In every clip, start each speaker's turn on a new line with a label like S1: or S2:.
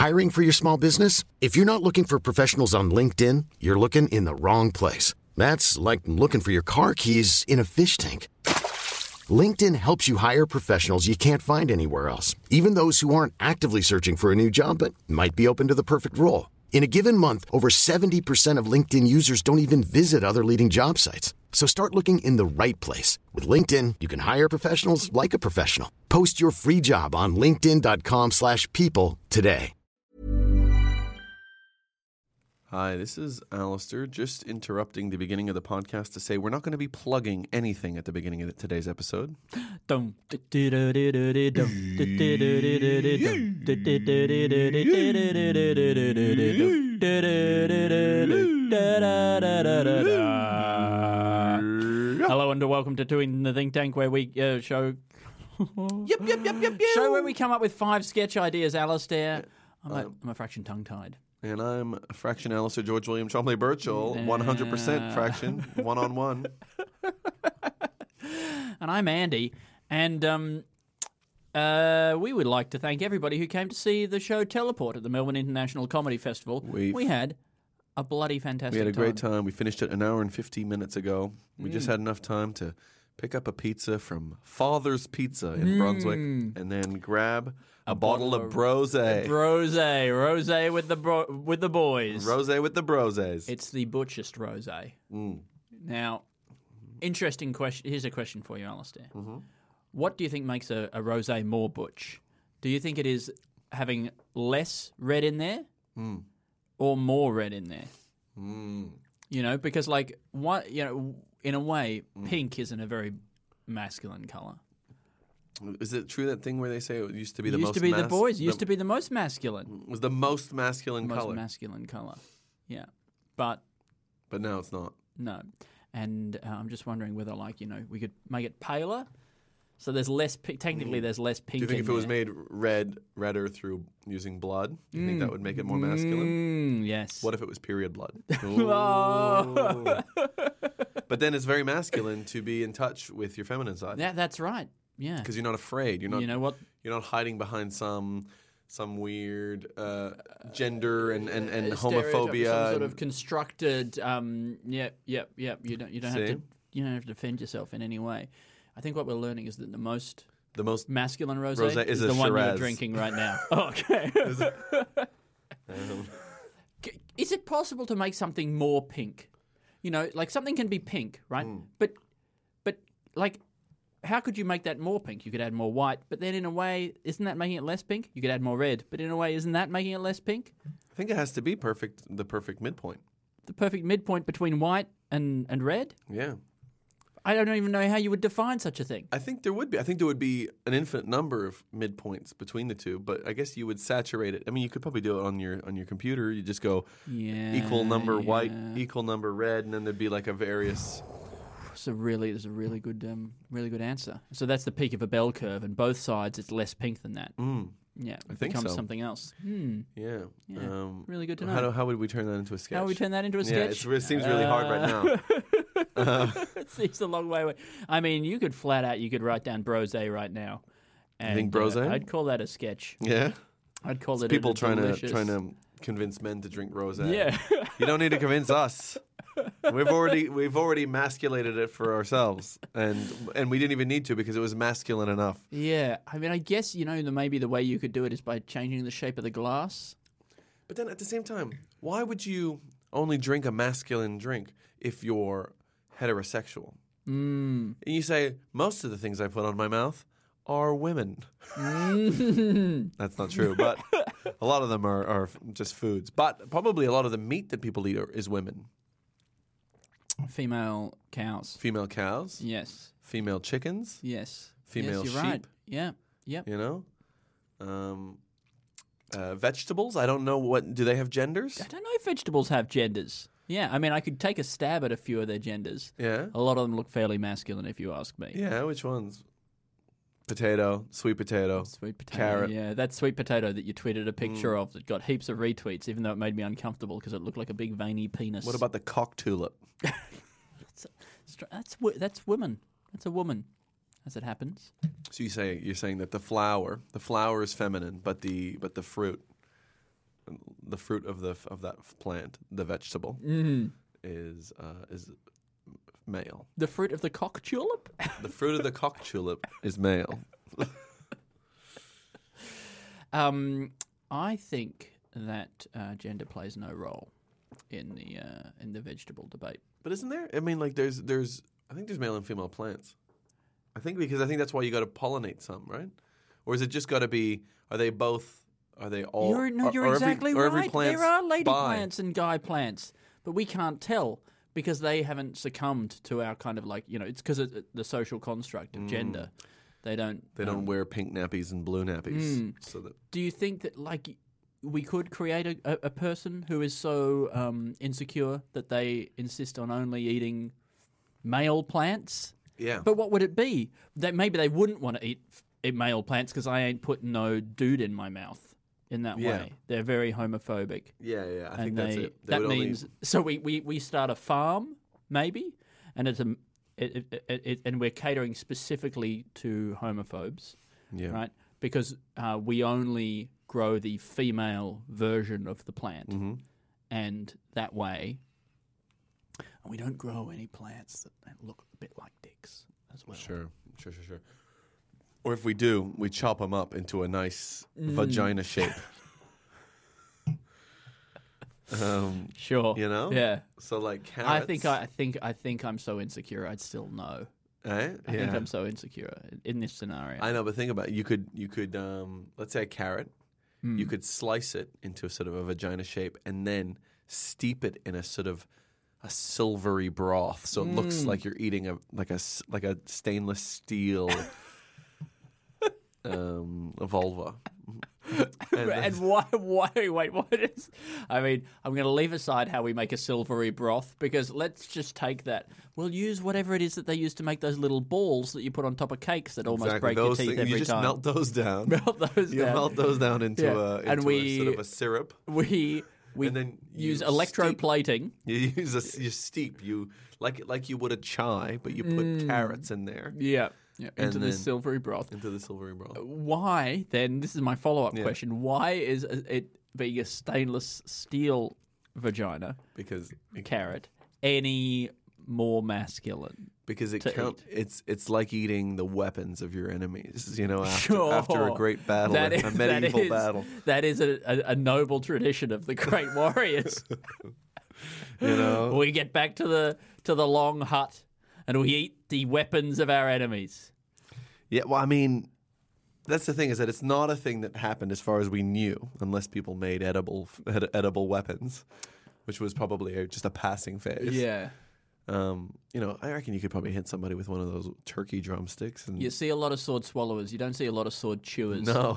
S1: Hiring for your small business? If you're not looking for professionals on LinkedIn, you're looking in the wrong place. That's like looking for your car keys in a fish tank. LinkedIn helps you hire professionals you can't find anywhere else, even those who aren't actively searching for a new job but might be open to the perfect role. In a given month, over 70% of LinkedIn users don't even visit other leading job sites. So start looking in the right place. With LinkedIn, you can hire professionals like a professional. Post your free job on linkedin.com/people today.
S2: Hi, this is Alistair, just interrupting the beginning of the podcast to say we're not going to be plugging anything at the beginning of today's episode.
S3: Hello and welcome to Doing the Think Tank, where we show show where we come up with 5 sketch ideas. Alistair, I'm a fraction tongue-tied.
S2: And I'm a fraction Alistair George William Chomley Birchall, 100% fraction, one-on-one.
S3: And I'm Andy, and we would like to thank everybody who came to see the show Teleport at the Melbourne International Comedy Festival. We had a bloody fantastic time.
S2: We had a great time. We finished it an hour and 50 minutes ago. We just had enough time to pick up a pizza from Father's Pizza in Brunswick and then grab a bottle of Brosé.
S3: Rosé with the boys.
S2: Rosé with the Broses.
S3: It's the butchest rosé. Now, interesting question. Here's a question for you, Alistair. What do you think makes a rosé more butch? Do you think it is having less red in there or more red in there? You know, because like what in a way, pink isn't a very masculine color.
S2: Is it true that thing where they say it used to be
S3: the most masculine? Used to be the most masculine.
S2: It was the most masculine color.
S3: Most masculine color. Yeah. But
S2: now it's not.
S3: No. And I'm just wondering whether, we could make it paler. So there's less. Technically, there's less pink.
S2: Do you think if it was made redder through using blood, do you think that would make it more masculine?
S3: Yes.
S2: What if it was period blood?
S3: Oh.
S2: But then it's very masculine to be in touch with your feminine side.
S3: Yeah, that's right. Yeah.
S2: Because you're not afraid. You're not.
S3: You know what?
S2: You're not hiding behind some weird gender and homophobia.
S3: Some sort of constructed. Yep. You don't have to defend yourself in any way. I think what we're learning is that the most masculine rosé is the one you're drinking right now. Okay. Is it possible to make something more pink? You know, like something can be pink, right? But like, how could you make that more pink? You could add more white, but then in a way, isn't that making it less pink? You could add more red, but in a way, isn't that making it less pink?
S2: I think it has to be the perfect midpoint.
S3: The perfect midpoint between white and red?
S2: Yeah.
S3: I don't even know how you would define such a thing.
S2: I think there would be. I think there would be an infinite number of midpoints between the two, but I guess you would saturate it. I mean, you could probably do it on your computer. You just go equal number white, equal number red, and then there'd be like a various.
S3: There's a really good answer. So that's the peak of a bell curve, and both sides it's less pink than that. Yeah, it becomes something else.
S2: Yeah.
S3: Really good to know.
S2: How would we turn that into a sketch?
S3: How would we turn that into a sketch?
S2: Yeah, it seems really hard right now.
S3: It seems a long way away. I mean, you could write down Brosé right now. And,
S2: you think Brosé?
S3: I'd call that a sketch.
S2: Yeah?
S3: I'd call it
S2: people
S3: a
S2: trying
S3: delicious...
S2: to convince men to drink rosé.
S3: Yeah.
S2: You don't need to convince us. We've already masculated it for ourselves, and we didn't even need to because it was masculine enough.
S3: Yeah, I mean, I guess maybe the way you could do it is by changing the shape of the glass.
S2: But then at the same time, why would you only drink a masculine drink if you're heterosexual? And you say most of the things I put on my mouth are women. That's not true, but a lot of them are just foods. But probably a lot of the meat that people eat is women.
S3: Female cows.
S2: Female cows?
S3: Yes.
S2: Female chickens?
S3: Yes.
S2: Female sheep?
S3: Right. Yeah. Yep.
S2: You know? Vegetables? I don't know. Do they have genders?
S3: I don't know if vegetables have genders. Yeah, I mean, I could take a stab at a few of their genders.
S2: Yeah?
S3: A lot of them look fairly masculine, if you ask me.
S2: Yeah, which ones? Potato, sweet potato, carrot.
S3: Yeah, that sweet potato that you tweeted a picture of that got heaps of retweets, even though it made me uncomfortable because it looked like a big veiny penis.
S2: What about the cock tulip?
S3: That's women. That's a woman, as it happens.
S2: So you're saying that the flower is feminine, but the fruit the fruit of that plant, the vegetable, is male.
S3: The fruit of the cock tulip?
S2: The fruit of the cock tulip is male.
S3: I think that gender plays no role in the vegetable debate.
S2: But isn't there? I mean, like there's I think there's male and female plants. I think that's why you got to pollinate some, right? Or is it just got to be? Are they both? Are they all?
S3: You're exactly right.
S2: Every plant's
S3: there are lady
S2: bi?
S3: plants and guy plants, but we can't tell because they haven't succumbed to our kind of like it's because of the social construct of gender. They don't
S2: wear pink nappies and blue nappies. So that
S3: Do you think that like we could create a person who is so insecure that they insist on only eating male plants?
S2: yeah.
S3: But what would it be? That maybe they wouldn't want to eat male plants because I ain't putting no dude in my mouth in that
S2: Yeah.
S3: way. They're very homophobic.
S2: yeah. I think
S3: And
S2: that's it. They
S3: that
S2: would only-
S3: means so we start a farm maybe, and it's and we're catering specifically to homophobes,
S2: yeah.
S3: right? Because we only grow the female version of the plant,
S2: Mm-hmm.
S3: and that way, and we don't grow any plants that look a bit like dicks as well.
S2: Sure. Or if we do, we chop them up into a nice vagina shape.
S3: Sure.
S2: You know?
S3: Yeah.
S2: So like carrots.
S3: I think I'm so insecure. I'd still know.
S2: Eh?
S3: I think I'm so insecure in this scenario.
S2: I know, but think about it. You could let's say a carrot. You could slice it into a sort of a vagina shape and then steep it in a sort of a silvery broth, so it looks like you're eating a stainless steel a vulva.
S3: And why? Wait, what is? I mean, I'm going to leave aside how we make a silvery broth because let's just take that. We'll use whatever it is that they use to make those little balls that you put on top of cakes that almost break your teeth every
S2: you just
S3: time.
S2: melt those down.
S3: Melt those
S2: You
S3: down.
S2: melt those down into
S3: Yeah.
S2: a sort of a syrup.
S3: We
S2: And then
S3: use
S2: you
S3: electroplating.
S2: You you steep like you would a chai, but you put carrots in there
S3: Yeah. Into the
S2: then-
S3: silvery broth.
S2: into the silvery broth.
S3: Why then? This is my follow-up question. Why is it being a stainless steel vagina
S2: Because
S3: carrot any more masculine?
S2: it
S3: to
S2: count. It's like eating the weapons of your enemies.
S3: Sure.
S2: After a great battle,
S3: That
S2: a
S3: is-
S2: medieval battle.
S3: That is a noble tradition of the great warriors. We get back to the long hut and we eat the weapons of our enemies.
S2: Yeah, well, I mean, that's the thing is that it's not a thing that happened as far as we knew, unless people made edible weapons, which was probably just a passing phase.
S3: Yeah.
S2: I reckon you could probably hit somebody with one of those turkey drumsticks. And
S3: You see a lot of sword swallowers. You don't see a lot of sword chewers.
S2: no.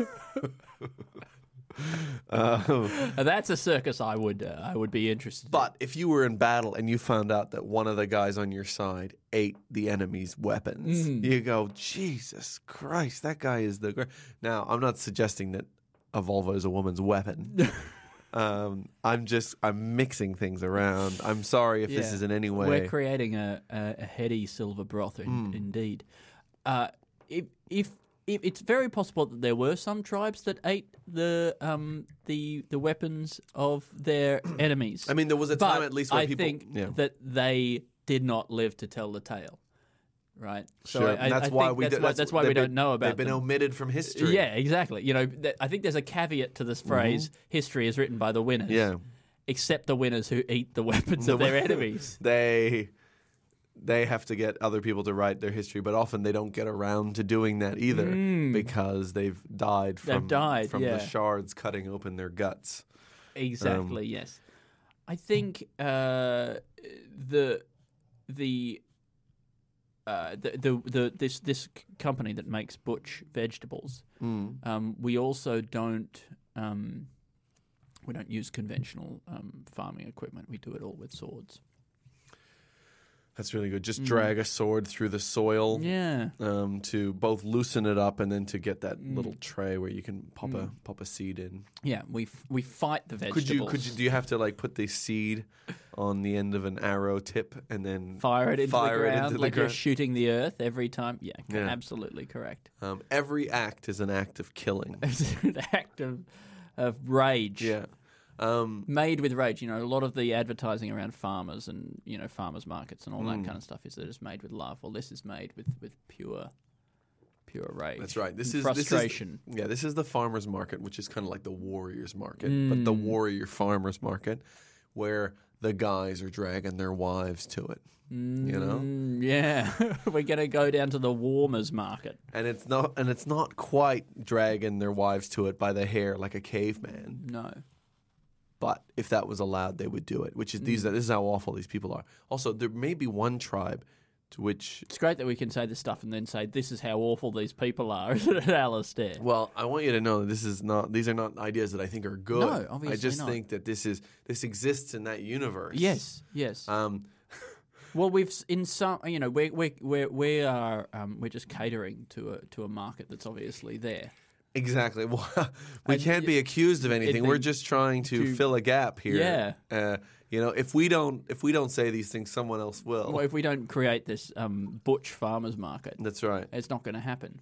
S3: That's a circus I would be interested in.
S2: But if you were in battle and you found out that one of the guys on your side ate the enemy's weapons, you go, Jesus Christ, that guy is the great. Now, I'm not suggesting that a vulva is a woman's weapon. I'm mixing things around. I'm sorry if this is in any way.
S3: We're creating a heady silver broth, indeed. If it's very possible that there were some tribes that ate the weapons of their enemies.
S2: I mean, there was a time
S3: But
S2: at least where
S3: I
S2: people.
S3: think that they did not live to tell the tale, right? So
S2: Sure.
S3: I
S2: that's
S3: think
S2: why we.
S3: that's why we don't know about
S2: They've been
S3: them.
S2: omitted from history.
S3: Yeah, exactly. I think there's a caveat to this phrase: "History is written by the winners."
S2: Yeah.
S3: Except the winners who eat the weapons of their enemies.
S2: They have to get other people to write their history, but often they don't get around to doing that either because they've died from the shards cutting open their guts.
S3: Exactly. Yes, I think this company that makes Butch vegetables. We also don't use conventional farming equipment. We do it all with swords.
S2: That's really good. Just drag a sword through the soil,
S3: Yeah.
S2: to both loosen it up and then to get that little tray where you can pop a seed in.
S3: Yeah, we fight the vegetables.
S2: Do you have to like put the seed on the end of an arrow tip and then
S3: fire it into the ground like you're
S2: ground?
S3: shooting the earth every time? Yeah,
S2: Yeah.
S3: absolutely correct.
S2: Every act is an act of killing.
S3: It's an act of rage.
S2: Yeah.
S3: Made with rage. You know, a lot of the advertising around farmers and, you know, farmers markets and all that kind of stuff is that it's made with love. Well, this is made with pure rage.
S2: That's right. This
S3: and
S2: is
S3: frustration.
S2: This is the farmers market, which is kind of like the warriors market, but the warrior farmers market, where the guys are dragging their wives to it. You know?
S3: Yeah. We're gonna go down to the warmers market.
S2: And it's not quite dragging their wives to it by the hair like a caveman.
S3: No.
S2: But if that was allowed, they would do it. Which is this is how awful these people are. Also, there may be one tribe to which
S3: It's great that we can say this stuff and then say this is how awful these people are, isn't it, Alistair?
S2: Well, I want you to know that these are not ideas that I think are good.
S3: No, obviously
S2: I just
S3: not.
S2: think that this exists in that universe.
S3: Yes. Well, we're just catering to a market that's obviously there.
S2: Exactly. Well, we can't be accused of anything. We're just trying to fill a gap here.
S3: Yeah.
S2: If we don't say these things, someone else will.
S3: Well, if we don't create this butch farmers market,
S2: That's right.
S3: it's not going to happen.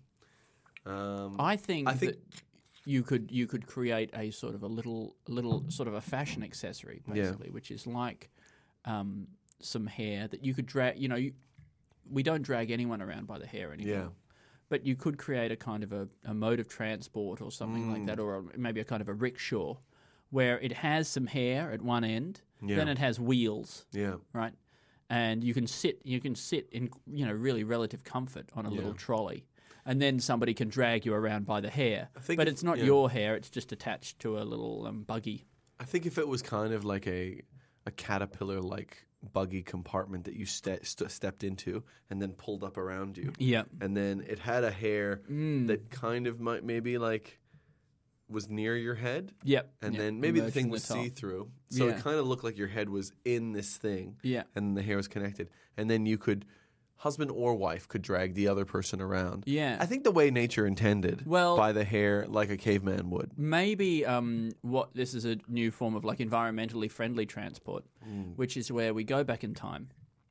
S3: I think that you could create a sort of a little sort of a fashion accessory, basically, which is like some hair that you could drag. You know, we don't drag anyone around by the hair anymore.
S2: Yeah.
S3: But you could create a kind of a mode of transport or something like that, or maybe a kind of a rickshaw, where it has some hair at one end, then it has wheels, right, and you can sit in really relative comfort on a little trolley, and then somebody can drag you around by the hair. But it's not your hair; it's just attached to a little buggy.
S2: I think if it was kind of like a caterpillar-like buggy compartment that you stepped into and then pulled up around you.
S3: Yeah.
S2: And then it had a hair that kind of maybe like was near your head.
S3: Yep.
S2: And then maybe the
S3: Emerged
S2: thing
S3: from
S2: was
S3: the top.
S2: see-through. So it kind of looked like your head was in this thing.
S3: Yeah.
S2: And the hair was connected. And then you could, husband or wife could drag the other person around.
S3: Yeah.
S2: I think the way nature intended by the hair like a caveman would.
S3: Maybe this is a new form of like environmentally friendly transport, which is where we go back in time.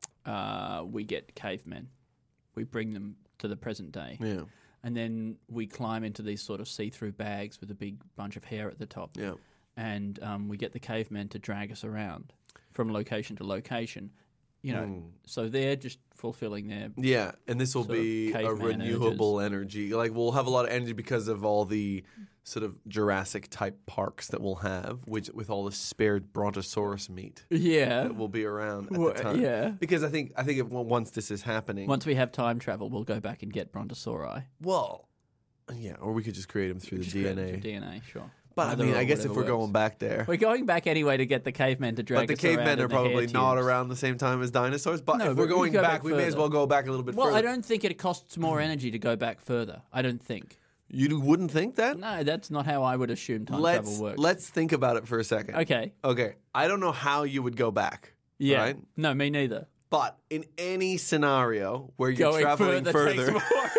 S3: We get cavemen. We bring them to the present day.
S2: Yeah.
S3: And then we climb into these sort of see-through bags with a big bunch of hair at the top.
S2: Yeah.
S3: And we get the cavemen to drag us around from location to location. You know, so they're just fulfilling their
S2: and this will be a renewable energy. Like we'll have a lot of energy because of all the sort of Jurassic type parks that we'll have, with all the spared Brontosaurus meat.
S3: Yeah,
S2: that will be around at the time.
S3: Yeah,
S2: because I think once this is happening,
S3: once we have time travel, we'll go back and get Brontosauri.
S2: Well, yeah, or we could just create them through the DNA.
S3: DNA, sure.
S2: But I mean, I guess if we're going back there,
S3: we're going back anyway to get the cavemen to drag.
S2: But the cavemen are probably not around the same time as dinosaurs. But if we're going back, we may as well go back a little bit further.
S3: Well, I don't think it costs more energy to go back further. I don't think.
S2: You wouldn't think that?
S3: No, that's not how I would assume time travel works.
S2: Let's think about it for a second.
S3: Okay.
S2: I don't know how you would go back.
S3: Yeah.
S2: Right?
S3: No, me neither.
S2: But in any scenario where you're traveling further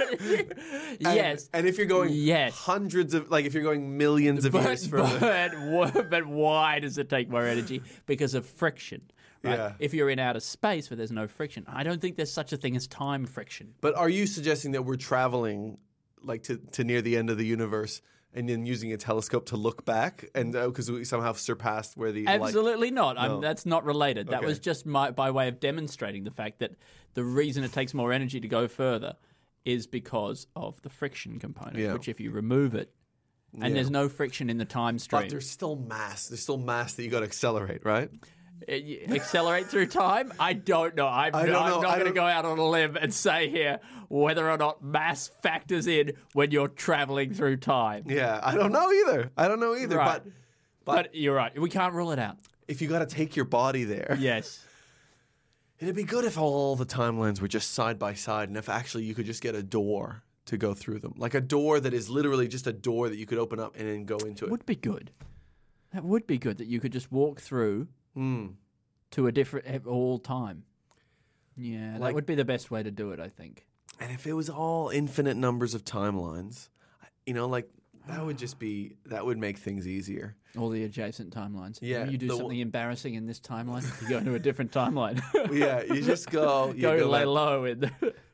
S3: yes.
S2: And if you're going hundreds of, like if you're going millions of years further.
S3: But why does it take more energy? Because of friction. Right?
S2: Yeah.
S3: If you're in outer space where there's no friction, I don't think there's such a thing as time friction.
S2: But are you suggesting that we're traveling like to near the end of the universe and then using a telescope to look back, and because we somehow surpassed where the
S3: absolutely not.
S2: No.
S3: That's not related. That
S2: Okay.
S3: was just by way of demonstrating the fact that the reason it takes more energy to go further is because of the friction component. Which, if you remove it, and there's no friction in the time stream,
S2: but there's still mass. There's still mass that you got to accelerate, right?
S3: Accelerate through time? I don't know. I'm not going to go out on a limb and say here whether or not mass factors in when you're traveling through time.
S2: Yeah, I don't know either.
S3: Right.
S2: But
S3: But you're right. We can't rule it out.
S2: If you got to take your body there,
S3: Yes.
S2: it'd be good if all the timelines were just side by side, and if actually you could just get a door to go through them, like a door that is literally just a door that you could open up and then go into it.
S3: Would be good. That would be good that you could just walk through to a different all time. Yeah, that would be the best way to do it, I think.
S2: And if it was all infinite numbers of timelines, that would make things easier.
S3: All the adjacent timelines.
S2: Yeah,
S3: You do something embarrassing in this timeline, you go into a different timeline.
S2: Yeah, you just go.
S3: Lay low in the...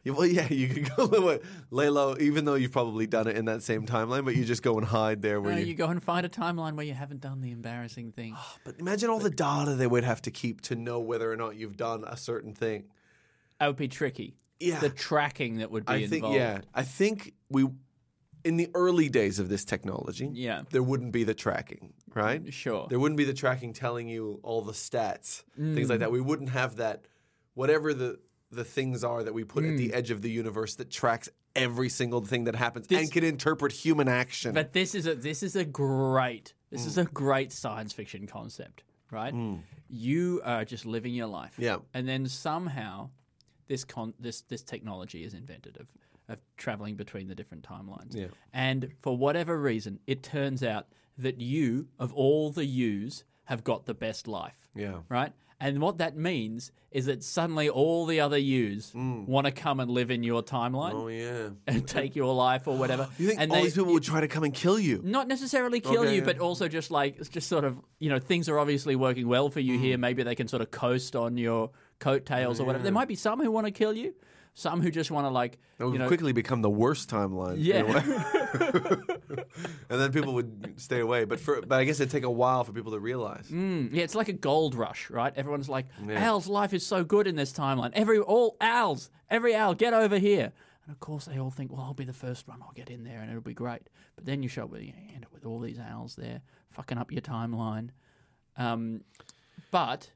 S2: Well, yeah, you could go lay low, even though you've probably done it in that same timeline, but you just go and hide there. Where
S3: you go and find a timeline where you haven't done the embarrassing thing.
S2: But imagine all the data they would have to keep to know whether or not you've done a certain thing.
S3: That would be tricky.
S2: Yeah.
S3: The tracking that would be involved.
S2: Yeah. I think in the early days of this technology, there wouldn't be the tracking, right?
S3: Sure.
S2: There wouldn't be the tracking telling you all the stats, things like that. We wouldn't have that, whatever the things are that we put at the edge of the universe that tracks every single thing that happens and can interpret human action.
S3: But this is a great science fiction concept, right? You are just living your life.
S2: Yeah.
S3: And then somehow this technology is invented of traveling between the different timelines.
S2: Yeah.
S3: And for whatever reason, it turns out that you, of all the yous, have got the best life.
S2: Yeah.
S3: Right? And what that means is that suddenly all the other yous want to come and live in your timeline.
S2: Oh, yeah.
S3: And take your life or whatever.
S2: You think all these people would try to come and kill you?
S3: Not necessarily kill you, but also just sort of, things are obviously working well for you here. Maybe they can sort of coast on your coattails or whatever. There might be some who want to kill you. Some who just want to
S2: That would quickly become the worst timeline.
S3: Yeah.
S2: And then people would stay away. But I guess it'd take a while for people to realize.
S3: Yeah, it's like a gold rush, right? Everyone's like, Al's life is so good in this timeline. Every Al, get over here. And of course, they all think, well, I'll be the first one. I'll get in there and it'll be great. But then you end up with all these Als there, fucking up your timeline. But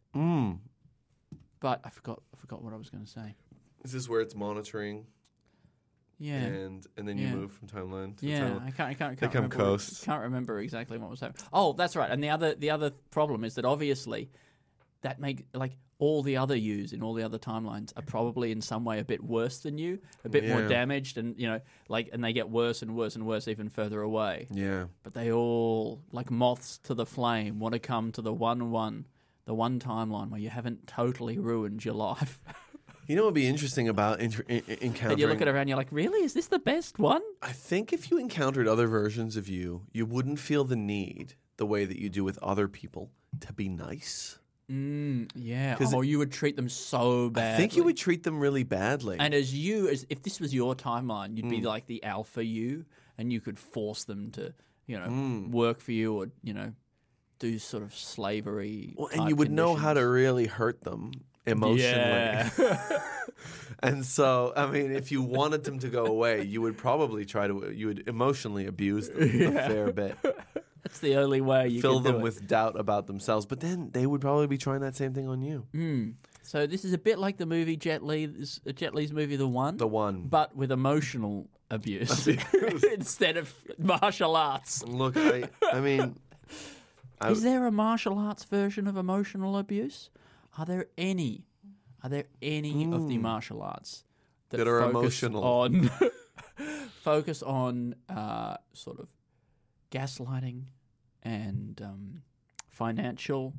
S3: I forgot what I was going to say.
S2: This is where it's monitoring.
S3: Yeah.
S2: And then you move from timeline to
S3: timeline. I can't
S2: they come coast.
S3: Can't remember exactly what was happening. Oh, that's right. And the other problem is that obviously that all the other yous in all the other timelines are probably in some way a bit worse than you, a bit more damaged, and and they get worse and worse and worse even further away.
S2: Yeah.
S3: But they all, like moths to the flame, want to come to the one timeline where you haven't totally ruined your life.
S2: You know what would be interesting about encountering...
S3: And you look at it around, you're like, really? Is this the best one?
S2: I think if you encountered other versions of you wouldn't feel the need, the way that you do with other people, to be nice.
S3: Yeah. Or you would treat them so badly.
S2: I think you would treat them really badly.
S3: And if this was your timeline, you'd be like the alpha you, and you could force them to, work for you or, do sort of slavery.
S2: Well, and you would know how to really hurt them emotionally.
S3: Yeah.
S2: And so, I mean, if you wanted them to go away, you would probably you would emotionally abuse them a fair bit.
S3: That's the only way you
S2: fill
S3: can do
S2: them
S3: it.
S2: with doubt about themselves. But then they would probably be trying that same thing on you.
S3: So this is a bit like the movie Jet Li's movie The One.
S2: The One.
S3: But with emotional abuse instead of martial arts.
S2: Look, I mean...
S3: Is there a martial arts version of emotional abuse? Are there any of the martial arts that
S2: are
S3: focus
S2: emotional?
S3: Focus on sort of gaslighting and financial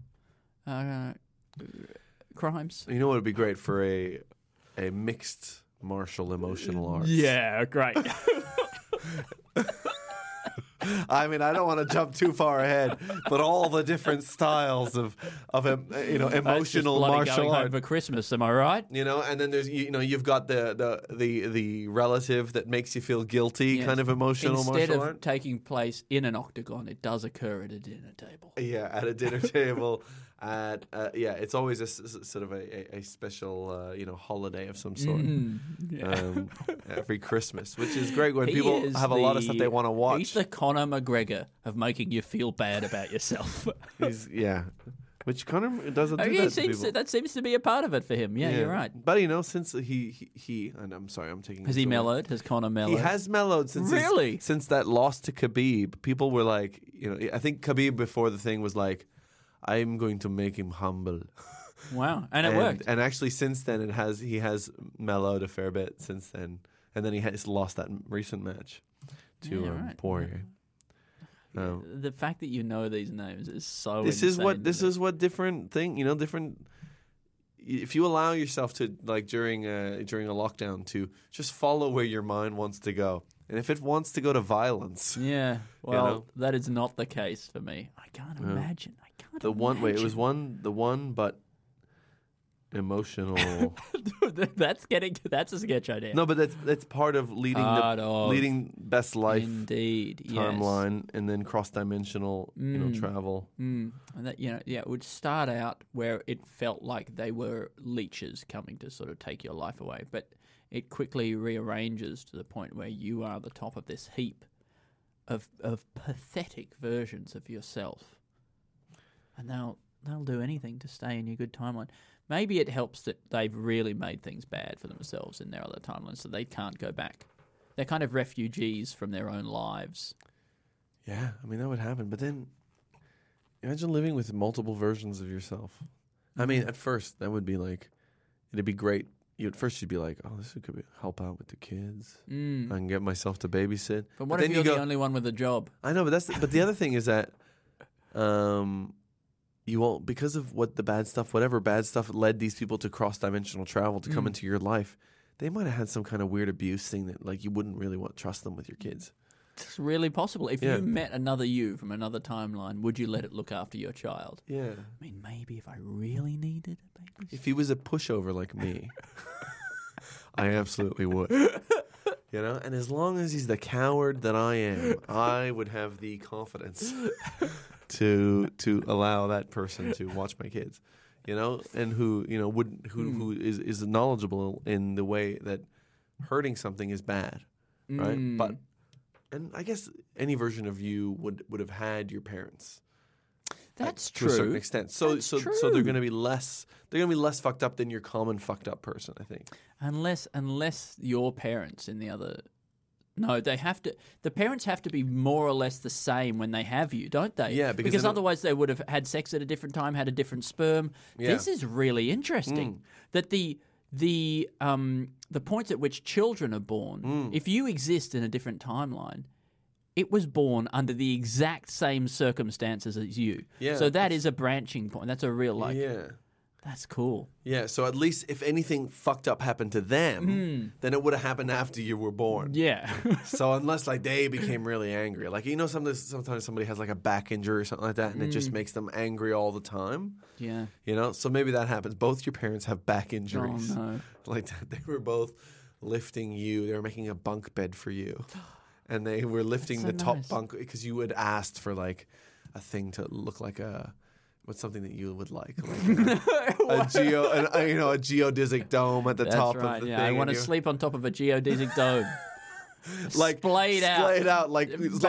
S3: crimes?
S2: You know what would be great for a mixed martial emotional arts?
S3: Yeah, great.
S2: I mean, I don't want to jump too far ahead, but all the different styles of emotional martial
S3: going
S2: art
S3: home for Christmas, am I right?
S2: And then there's you've got the relative that makes you feel guilty, kind of emotional
S3: Instead
S2: martial
S3: of
S2: art.
S3: taking place in an octagon, it does occur at a dinner table.
S2: Yeah, at a dinner table. It's always a sort of a special holiday of some sort. Every Christmas, which is great when people have a lot of stuff they want to watch.
S3: He's the Conor McGregor of making you feel bad about yourself.
S2: Which Conor doesn't do that to people.
S3: That seems to be a part of it for him. Yeah, you're right.
S2: But since he and I'm sorry, I'm taking.
S3: Has he mellowed? Has Conor mellowed?
S2: He has mellowed since since that loss to Khabib. People were like, I think Khabib before the thing was like, I'm going to make him humble.
S3: Wow, and it worked.
S2: And actually, since then, he has mellowed a fair bit since then, and then he has lost that recent match to Poirier.
S3: The fact that you know these names is so.
S2: This is what different thing different. If you allow yourself to during a lockdown to just follow where your mind wants to go, and if it wants to go to violence,
S3: that is not the case for me. I can't imagine.
S2: But emotional.
S3: That's a sketch idea.
S2: No, but that's part of leading best life.
S3: Indeed,
S2: timeline, and then cross-dimensional, travel.
S3: And that, it would start out where it felt like they were leeches coming to sort of take your life away, but it quickly rearranges to the point where you are the top of this heap of pathetic versions of yourself, and they'll do anything to stay in your good timeline. Maybe it helps that they've really made things bad for themselves in their other timelines, so they can't go back. They're kind of refugees from their own lives.
S2: Yeah, I mean, that would happen. But then imagine living with multiple versions of yourself. I mean, at first, that would be like, it'd be great. At first, you'd be like, oh, this could help out with the kids. I can get myself to babysit.
S3: But what if you're the only one with a job?
S2: I know, but the other thing is that you won't, because of whatever bad stuff led these people to cross-dimensional travel to come into your life, they might have had some kind of weird abuse thing that like you wouldn't really trust them with your kids.
S3: It's really possible. If you met another you from another timeline, would you let it look after your child?
S2: Yeah.
S3: I mean, maybe if I really needed a baby.
S2: If he was a pushover like me, I absolutely would. And as long as he's the coward that I am, I would have the confidence to allow that person to watch my kids, and who is knowledgeable in the way that hurting something is bad, right? And I guess any version of you would have had your parents.
S3: That's
S2: true to a certain extent. So they're going to be less fucked up than your common fucked up person, I think.
S3: Unless your parents in the other. No, they have to. The parents have to be more or less the same when they have you, don't they?
S2: Yeah,
S3: because otherwise they would have had sex at a different time, had a different sperm. Yeah. This is really interesting. That the points at which children are born, if you exist in a different timeline, it was born under the exact same circumstances as you. Yeah, so that is a branching point. That's a real that's cool.
S2: Yeah, so at least if anything fucked up happened to them, then it would have happened after you were born.
S3: Yeah.
S2: So unless like they became really angry, like sometimes somebody has like a back injury or something like that, and it just makes them angry all the time.
S3: Yeah.
S2: So maybe that happens. Both your parents have back injuries.
S3: Oh no.
S2: Like they were both lifting you. They were making a bunk bed for you, and they were lifting the top bunk because you had asked for like a thing to look like what's something that you would like a geodesic dome at the top of the thing.
S3: I want to sleep on top of a geodesic dome.
S2: Like
S3: splayed out
S2: like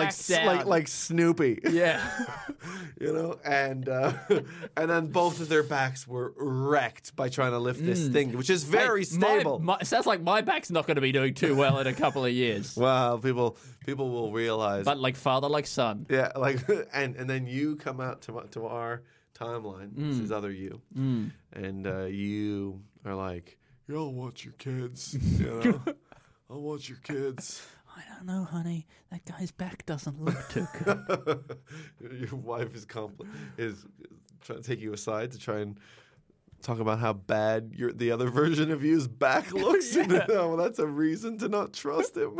S2: Snoopy.
S3: Yeah.
S2: And then both of their backs were wrecked by trying to lift this thing, which is very stable.
S3: It sounds like my back's not going to be doing too well in a couple of years.
S2: Well, people will realize.
S3: But like father, like son.
S2: Yeah, and then you come out to our timeline. This is other you, and you are like, I'll watch your kids. I'll watch your kids.
S3: I don't know, honey. That guy's back doesn't look too good.
S2: Your wife is trying to take you aside to try and talk about how bad the other version of you's back looks. Yeah. Well, that's a reason to not trust him.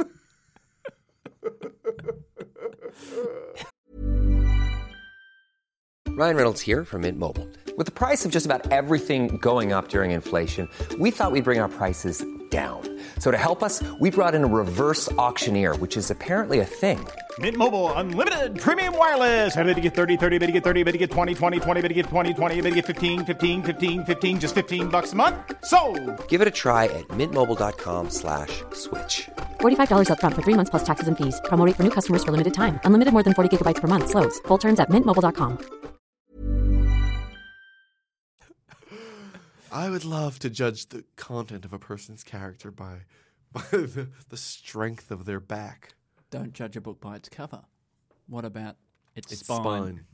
S4: Ryan Reynolds here from Mint Mobile. With the price of just about everything going up during inflation, we thought we'd bring our prices down. So to help us, we brought in a reverse auctioneer, which is apparently a thing.
S5: Mint Mobile Unlimited Premium Wireless. How to get 30, 30, bit to get 30, bit to get 20, 20, 20, bit to get 20, 20, bit to get 15, 15, 15, 15, just $15 a month? Sold!
S4: Give it a try at mintmobile.com/switch.
S6: $45 up front for 3 months plus taxes and fees. Promo rate for new customers for limited time. Unlimited more than 40 gigabytes per month. Slows full terms at mintmobile.com.
S2: I would love to judge the content of a person's character by the strength of their back.
S3: Don't judge a book by its cover. What about its spine?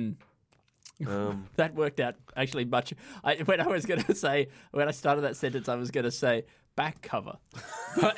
S3: That worked out actually much. When I started that sentence, I was going to say back cover, but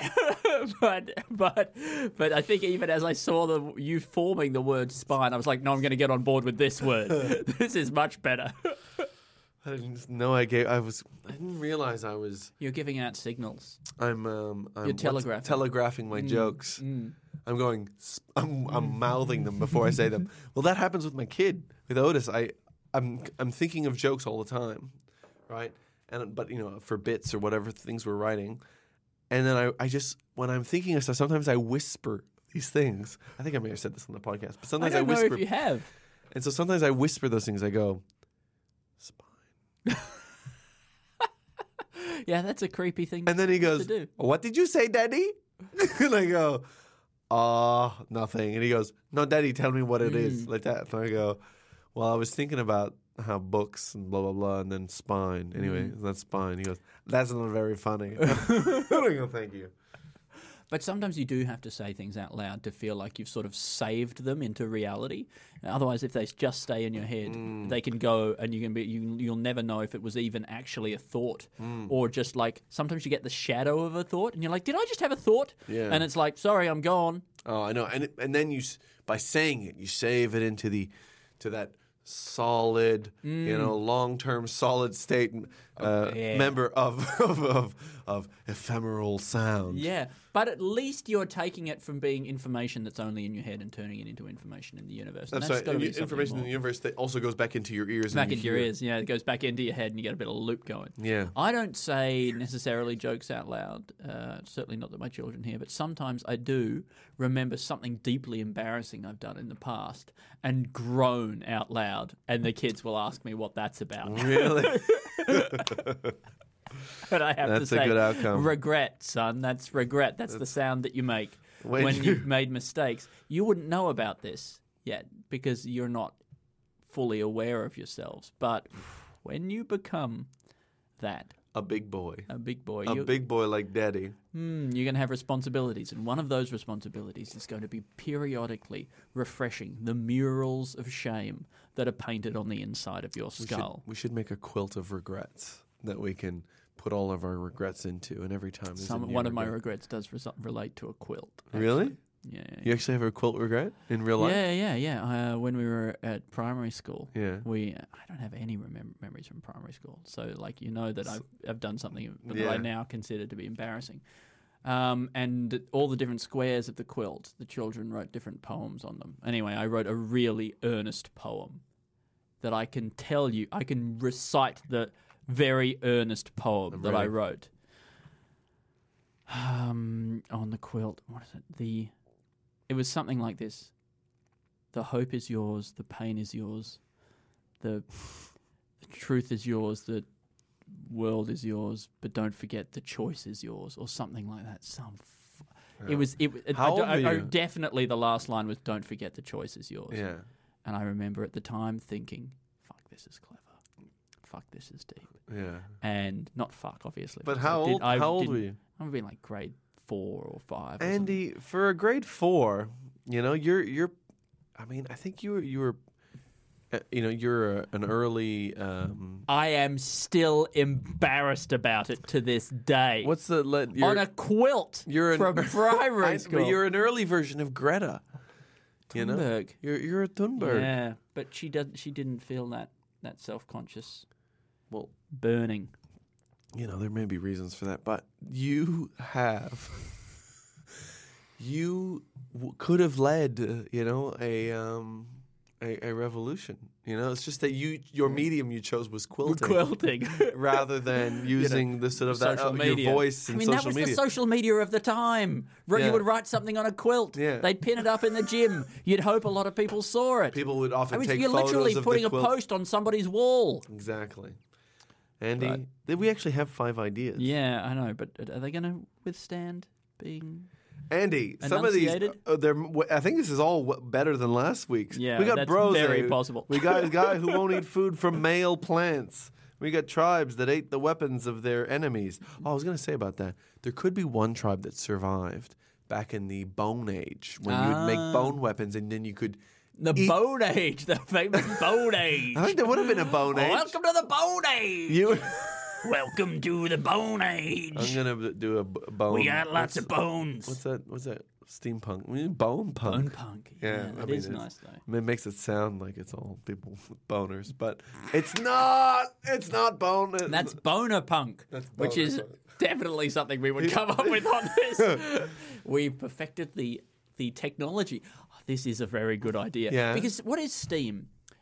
S3: I think even as I saw you forming the word spine, I was like, no, I'm going to get on board with this word. This is much better.
S2: I didn't know I didn't realize I was.
S3: You're giving out signals.
S2: You're
S3: telegraphing
S2: my jokes. I'm mouthing them before I say them. Well, that happens with my kid, with Otis. I'm thinking of jokes all the time, right? but for bits or whatever things we're writing, and then I just when I'm thinking of stuff, sometimes I whisper these things. I think I may have said this on the podcast, but sometimes I
S3: don't know
S2: whisper.
S3: if you have.
S2: And so sometimes I whisper those things. I go, spine.
S3: Yeah, that's a creepy thing.
S2: And then he goes,
S3: to do.
S2: "What did you say, Daddy?" And I go, nothing. And he goes, "No, Daddy, tell me what it is." Like that. And I go, "Well, I was thinking about how books and blah, blah, blah, and then spine. Anyway, that's spine." He goes, "That's not very funny." I go, "Thank you."
S3: But sometimes you do have to say things out loud to feel like you've sort of saved them into reality. Otherwise, if they just stay in your head, they can go, and you'll never know if it was even actually a thought, or just like sometimes you get the shadow of a thought, and you're like, "Did I just have a thought?"
S2: Yeah.
S3: And it's like, "Sorry, I'm gone."
S2: Oh, I know. And then by saying it, you save it into that solid, long-term solid state member of ephemeral sound.
S3: Yeah, but at least you're taking it from being information that's only in your head and turning it into information in the universe. And
S2: That's
S3: that's
S2: right.
S3: gotta be
S2: Information
S3: something
S2: in the
S3: more.
S2: universe that also goes back into your ears.
S3: Back
S2: and
S3: into your ears, yeah. It goes back into your head and you get a bit of a loop going.
S2: Yeah.
S3: I don't say necessarily jokes out loud, certainly not that my children hear, but sometimes I do remember something deeply embarrassing I've done in the past and groan out loud, and the kids will ask me what that's about.
S2: Really?
S3: But I have
S2: That's
S3: to say,
S2: a good outcome.
S3: regret, son. That's regret. That's the sound that you make
S2: When
S3: when
S2: you-
S3: you've made mistakes. You wouldn't know about this yet because you're not fully aware of yourselves. But when you become that,
S2: A big boy.
S3: a big boy,
S2: A big boy like Daddy.
S3: you're going to have responsibilities. And one of those responsibilities is going to be periodically refreshing the murals of shame that are painted on the inside of your skull.
S2: We should make a quilt of regrets that we can put all of our regrets into, and every time there's a new
S3: One of my
S2: regret.
S3: regrets does relate to a quilt.
S2: Really?
S3: Yeah.
S2: You actually have a quilt regret in real life?
S3: Yeah. When we were at primary school,
S2: Yeah.
S3: I don't have any memories from primary school. So, like, that I've done something that
S2: Yeah.
S3: I now consider to be embarrassing. And all the different squares of the quilt, the children wrote different poems on them. Anyway, I wrote a really earnest poem that I can tell you, I can recite the very earnest poem that I
S2: ready.
S3: wrote. On the quilt, what is it? It was something like this. The hope is yours, the pain is yours, the truth is yours, the world is yours, but don't forget the choice is yours, or something like that.
S2: How old were you?
S3: Definitely the last line was "Don't forget the choice is yours."
S2: Yeah.
S3: And I remember at the time thinking, "Fuck, this is clever. Fuck, this is deep."
S2: Yeah.
S3: And not fuck, obviously.
S2: But
S3: because
S2: how old were you?
S3: I would be like grade 4 or 5. Or
S2: Andy, for a grade 4, you're I mean, I think you were you're an early
S3: I am still embarrassed about it to this day.
S2: what's the
S3: On a quilt from primary school.
S2: But you're an early version of Greta.
S3: Thunberg.
S2: You're a Thunberg.
S3: Yeah, but she didn't feel that self-conscious
S2: Well,
S3: burning.
S2: there may be reasons for that, but you could have led, a revolution. It's just that your medium you chose was quilting,
S3: Quilting.
S2: rather than using the sort of that,
S3: Social media.
S2: your voice and social
S3: that was
S2: media.
S3: the social media of the time.
S2: Yeah.
S3: You would write something on a quilt.
S2: Yeah.
S3: They'd pin it up in the gym. You'd hope a lot of people saw it.
S2: People would often take
S3: you're
S2: photos
S3: literally
S2: of
S3: putting
S2: the
S3: a
S2: quilt.
S3: post on somebody's wall.
S2: Exactly. Andy,
S3: Right.
S2: did we actually have 5 ideas?
S3: Yeah, I know, but are they going to withstand being...
S2: Andy, some of these,
S3: Enunciated?
S2: I think this is all better than last week's.
S3: Yeah,
S2: we got
S3: that's
S2: bros.
S3: very possible.
S2: We got a guy who won't eat food from male plants. We got tribes that ate the weapons of their enemies. Oh, I was going to say about that. There could be one tribe that survived back in the Bone Age when you would make bone weapons and then you could
S3: The
S2: eat.
S3: Bone Age, the famous Bone Age.
S2: I think there would have been a Bone Age.
S3: Welcome to the Bone Age.
S2: You.
S3: Welcome to the Bone Age.
S2: I'm gonna do a bone.
S3: We got lots of bones.
S2: What's that? What's that? Steampunk. We need bone punk.
S3: Bone punk.
S2: Yeah,
S3: that
S2: I
S3: is
S2: mean,
S3: nice though.
S2: I mean, it makes it sound like it's all people with boners, but it's not. It's not bone.
S3: That's boner punk, which
S2: boner
S3: is
S2: punk.
S3: definitely something we would come up with on this. We've perfected the technology. Oh, this is a very good idea.
S2: Yeah.
S3: Because what is steam?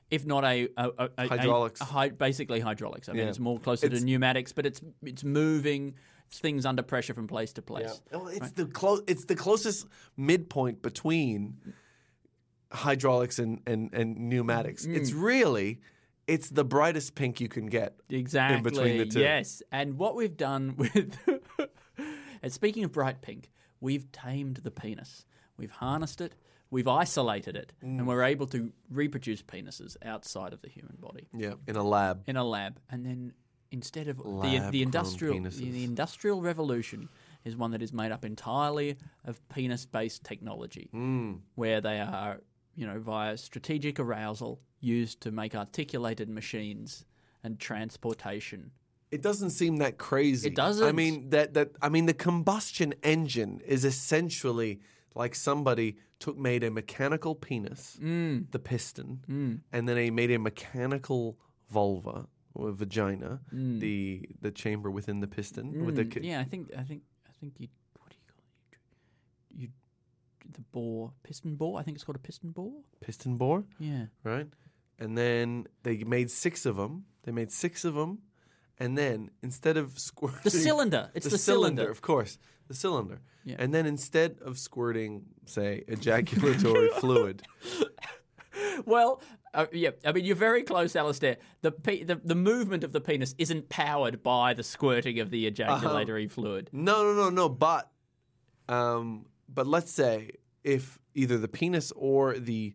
S3: if not
S2: Hydraulics.
S3: Basically hydraulics. I mean,
S2: Yeah.
S3: it's more closer to pneumatics, but it's moving things under pressure from place to place.
S2: Well, it's the closest midpoint between hydraulics and pneumatics. It's the brightest pink you can get.
S3: Exactly.
S2: In between the two.
S3: Yes. And what we've done with and speaking of bright pink, we've tamed the penis. We've harnessed it, we've isolated it, and we're able to reproduce penises outside of the human body.
S2: Yeah, in a lab.
S3: And then instead of
S2: Lab-grown
S3: the industrial
S2: penises.
S3: the industrial revolution is one that is made up entirely of penis-based technology, where they are, via strategic arousal used to make articulated machines and transportation.
S2: It doesn't seem that crazy.
S3: It doesn't.
S2: I mean the combustion engine is essentially like somebody made a mechanical penis, the piston, and then they made a mechanical vulva or vagina, the chamber within the piston. With the
S3: Yeah, I think you. What do you call it? You the bore, piston bore. I think it's called a piston bore.
S2: piston bore,
S3: Yeah.
S2: right? And then they made 6 of them. And then instead of squirting
S3: The cylinder. It's the cylinder.
S2: of course, the cylinder.
S3: Yeah.
S2: And then instead of squirting, say, ejaculatory fluid,
S3: Well, yeah. I mean, you're very close, Alistair. The movement of the penis isn't powered by the squirting of the ejaculatory fluid.
S2: no. But let's say if either the penis or the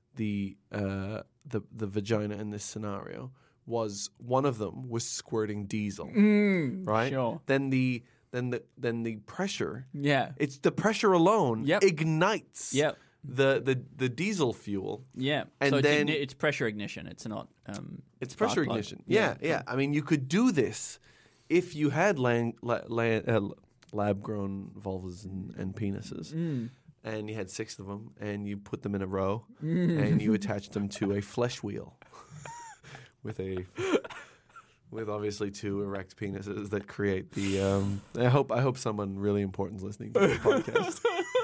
S2: vagina in this scenario was one of them was squirting diesel, right?
S3: Sure.
S2: Then the pressure.
S3: Yeah.
S2: It's the pressure alone
S3: Yep.
S2: ignites.
S3: Yep.
S2: The diesel fuel.
S3: Yeah.
S2: And
S3: so
S2: then
S3: it's pressure ignition. It's not.
S2: it's pressure
S3: spark plug.
S2: ignition. Yeah. I mean, you could do this if you had lab-grown vulvas and penises, and you had 6 of them, and you put them in a row, and you attached them to a flesh wheel with obviously 2 erect penises that create the. I hope someone really important is listening to the podcast.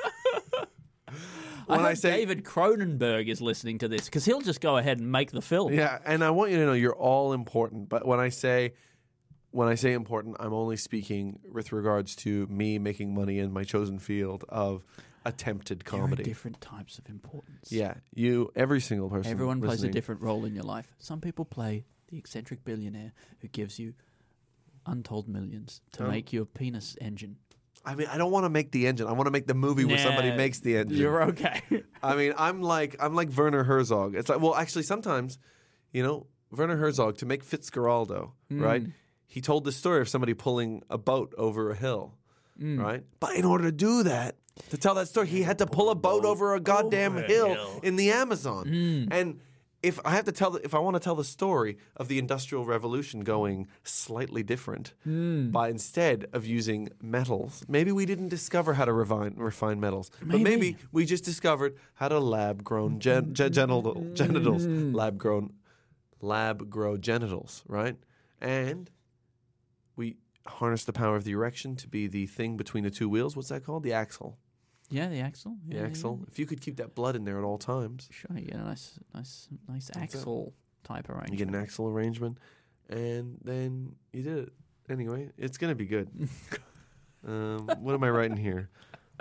S3: I hope David Cronenberg is listening to this because he'll just go ahead and make the film.
S2: Yeah, and I want you to know you're all important. But when I say important, I'm only speaking with regards to me making money in my chosen field of attempted
S3: There are
S2: comedy.
S3: different types of importance.
S2: Yeah, every single person.
S3: Everyone plays a
S2: listening.
S3: different role in your life. Some people play the eccentric billionaire who gives you untold millions to make your penis engine.
S2: I mean, I don't want to make the engine. I want to make the movie where somebody makes the engine.
S3: You're okay.
S2: I mean, I'm like Werner Herzog. It's like, well, actually, sometimes, Werner Herzog to make Fitzgeraldo, right? He told the story of somebody pulling a boat over a hill, right? But in order to do that, to tell that story, he had to pull a boat over a goddamn hill in the Amazon. And if I want to tell the story of the Industrial Revolution going slightly different, by instead of using metals, maybe we didn't discover how to refine metals, but maybe we just discovered how to lab-grown genitals, lab-grow genitals, right? And we harness the power of the erection to be the thing between the 2 wheels. What's that called? The axle.
S3: Yeah, the axle.
S2: The
S3: Yeah,
S2: axle. If you could keep that blood in there at all times,
S3: Sure, you get a nice axle type arrangement.
S2: you get an axle arrangement, and then you did it. Anyway, it's going to be good. What am I writing here?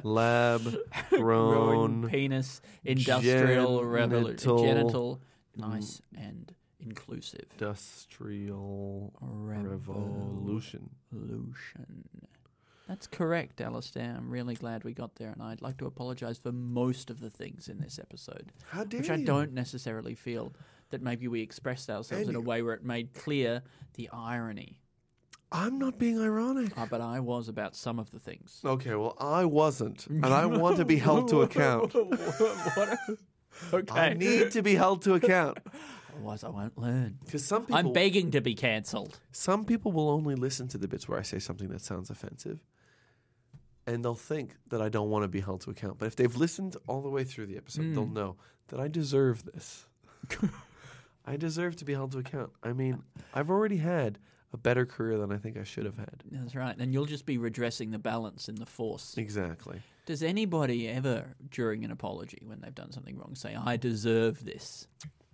S2: Lab-grown
S3: penis, industrial
S2: genital-
S3: genital, nice and inclusive.
S2: Industrial Revolution.
S3: That's correct, Alistair. I'm really glad we got there, and I'd like to apologise for most of the things in this episode.
S2: How dare
S3: which
S2: you?
S3: I don't necessarily feel that maybe we expressed ourselves in a way where it made clear the irony.
S2: I'm not being ironic.
S3: But I was about some of the things.
S2: Okay, well, I wasn't, and I want to be held to account.
S3: Okay.
S2: I need to be held to account.
S3: Otherwise, I won't learn.
S2: Because some people,
S3: I'm begging to be cancelled.
S2: Some people will only listen to the bits where I say something that sounds offensive, and they'll think that I don't want to be held to account. But if they've listened all the way through the episode, they'll know that I deserve this. I deserve to be held to account. I mean, I've already had a better career than I think I should have had.
S3: That's right. And you'll just be redressing the balance in the force.
S2: Exactly.
S3: Does anybody ever, during an apology, when they've done something wrong, say, I deserve this?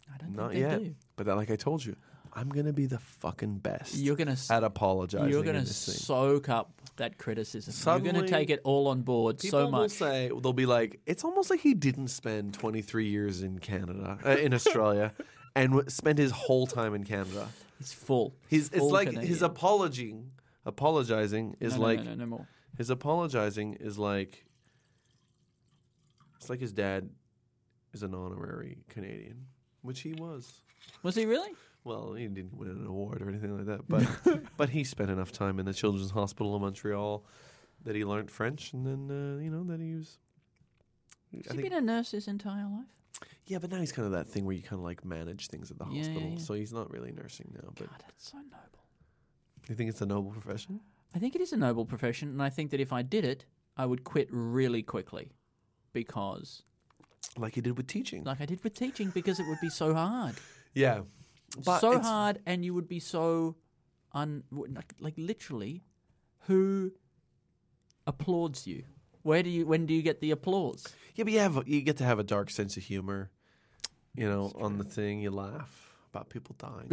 S3: I don't
S2: Not
S3: think they
S2: yet.
S3: do.
S2: But like I told you, I'm going to be the fucking best
S3: You're gonna
S2: at apologizing.
S3: You're going
S2: in
S3: to
S2: this thing.
S3: soak up that criticism. You're going
S2: Suddenly,
S3: to take it all on board
S2: People
S3: so much.
S2: will say, they'll be like, it's almost like he didn't spend 23 years in Canada, in Australia, and spend his whole time in Canada.
S3: It's full.
S2: It's
S3: full
S2: like
S3: Canadian.
S2: his apologizing is
S3: No more.
S2: his apologizing is like, it's like his dad is an honorary Canadian, which he was.
S3: Was he really?
S2: Well, he didn't win an award or anything like that, but he spent enough time in the Children's Hospital in Montreal that he learned French, and then that he was.
S3: Has he been a nurse his entire life?
S2: Yeah, but now he's kind of that thing where you kind of like manage things at the
S3: Yeah,
S2: hospital,
S3: yeah.
S2: so he's not really nursing now. But
S3: God, that's so noble.
S2: you think it's a noble profession?
S3: I think it is a noble profession, and I think that if I did it, I would quit really quickly because,
S2: Like you did with teaching.
S3: like I did with teaching, because it would be so hard.
S2: Yeah, but
S3: so
S2: it's-
S3: hard, and you would be so like literally, who applauds you? When do you get the applause?
S2: Yeah, but you get to have a dark sense of humor. On the thing, you laugh about people dying.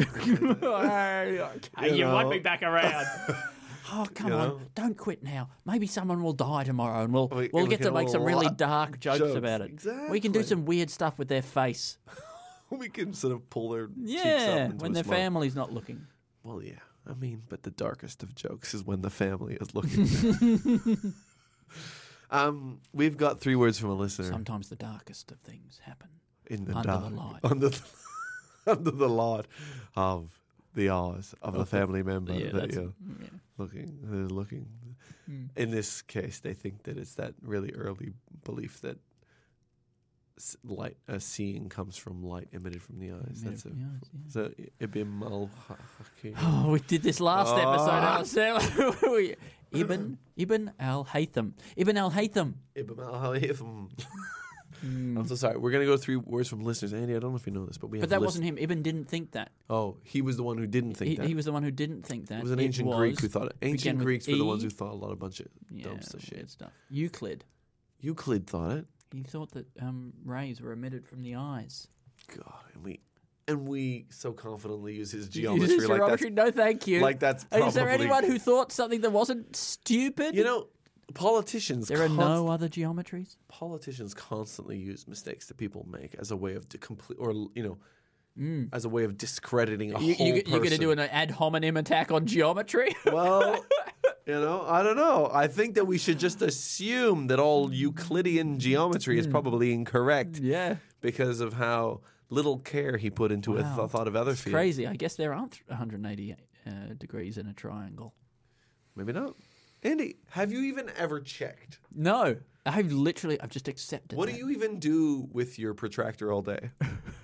S3: You want me back around? Oh, come on!
S2: know?
S3: Don't quit now. Maybe someone will die tomorrow, and we'll
S2: We
S3: get
S2: can
S3: to make some really dark jokes
S2: jokes.
S3: about it. We can do
S2: Exactly.
S3: some weird stuff with their face.
S2: We can sort of pull their cheeks up
S3: Yeah,
S2: into
S3: when
S2: a
S3: their
S2: smile.
S3: family's not looking.
S2: Well, yeah. I mean, but the darkest of jokes is when the family is looking. We've got 3 words from a listener.
S3: Sometimes the darkest of things happen.
S2: In the
S3: under
S2: dark,
S3: the light.
S2: under the light of the eyes of the family member
S3: Yeah,
S2: that
S3: that's-
S2: you're
S3: yeah.
S2: looking. In this case, they think that it's that really early belief that light, seeing comes from light emitted from the eyes.
S3: Emitted
S2: That's
S3: from the eyes, yeah.
S2: So Ibn al-Hakim.
S3: Oh, we did this last
S2: Ah.
S3: episode. Ibn al-Haytham. Ibn al-Haytham.
S2: Ibn al-Hakim. I'm so sorry. We're going to go 3 words from listeners. Andy, I don't know if you know this, but we have
S3: But that
S2: list-
S3: wasn't him. Ibn didn't think that.
S2: Oh, he was the one who didn't think that.
S3: He was the one who didn't think that.
S2: It was an ancient Greek who thought it.
S3: began
S2: Ancient
S3: with
S2: Greeks were the ones
S3: E.
S2: who thought a lot of bunch of dumb
S3: weird
S2: shit.
S3: stuff. Euclid.
S2: Euclid thought it.
S3: He thought that rays were emitted from the eyes.
S2: God, and we so confidently use his
S3: Is
S2: geometry
S3: this
S2: like
S3: geometry?
S2: that's.
S3: No, thank you.
S2: like that's
S3: Is there
S2: probably-
S3: anyone who thought something that wasn't stupid?
S2: Politicians.
S3: there are no other geometries.
S2: Politicians constantly use mistakes that people make as a way of as a way of discrediting a whole person.
S3: You're going to do an ad hominem attack on geometry?
S2: Well, I don't know. I think that we should just assume that all Euclidean geometry is probably incorrect.
S3: Yeah.
S2: Because of how little care he put into a
S3: Wow.
S2: thought of other
S3: It's
S2: fields.
S3: crazy. I guess there aren't 180 degrees in a triangle.
S2: Maybe not. Andy, have you even ever checked?
S3: No. I've just accepted
S2: What
S3: that.
S2: do you even do with your protractor all day?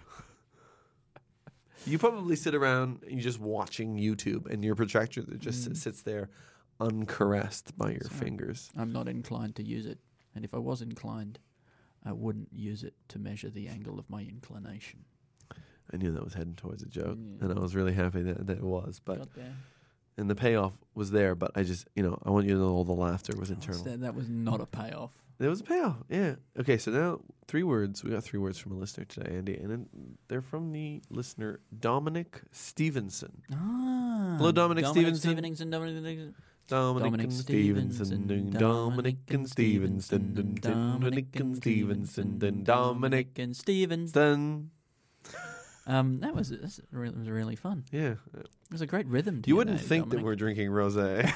S2: You probably sit around and you're just watching YouTube, and your protractor that just sits there uncaressed by your fingers.
S3: I'm not inclined to use it. And if I was inclined, I wouldn't use it to measure the angle of my inclination.
S2: I knew that was heading towards a joke, and I was really happy that it was. But
S3: Got there.
S2: and the payoff was there, but I just, I want you to know all the laughter was internal.
S3: That was not a payoff.
S2: There was a payoff, yeah. Okay, so now 3 words. We got 3 words from a listener today, Andy, and then they're from the listener Dominic Stevenson.
S3: Ah.
S2: Hello, Dominic Stevenson.
S3: Dominic
S2: Dominic and Stevenson, Dominic and Stevenson, Dominic and Stevenson, Dominic
S3: and Stevens.
S2: Then,
S3: That was really fun.
S2: yeah.
S3: It was a great rhythm. To
S2: You
S3: your
S2: wouldn't
S3: name,
S2: think
S3: Dominic.
S2: that we're drinking rosé.